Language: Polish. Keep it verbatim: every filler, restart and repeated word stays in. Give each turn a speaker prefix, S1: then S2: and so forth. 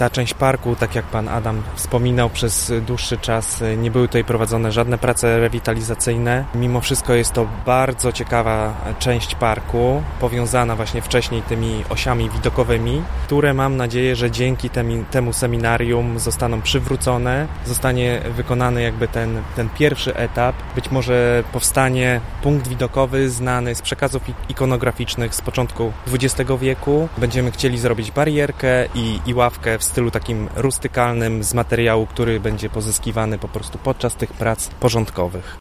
S1: Ta część parku, tak jak pan Adam wspominał, przez dłuższy czas nie były tutaj prowadzone żadne prace rewitalizacyjne. Mimo wszystko jest to bardzo ciekawa część parku, powiązana właśnie wcześniej tymi osiami widokowymi, które mam nadzieję, że dzięki temi, temu seminarium zostaną przywrócone, zostanie wykonany jakby ten, ten pierwszy etap. Być może powstanie punkt widokowy znany z przekazów ikonograficznych z początku dwudziestego wieku. Będziemy chcieli zrobić barierkę i, i ławkę w stylu takim rustykalnym z materiału, który będzie pozyskiwany po prostu podczas tych prac porządkowych.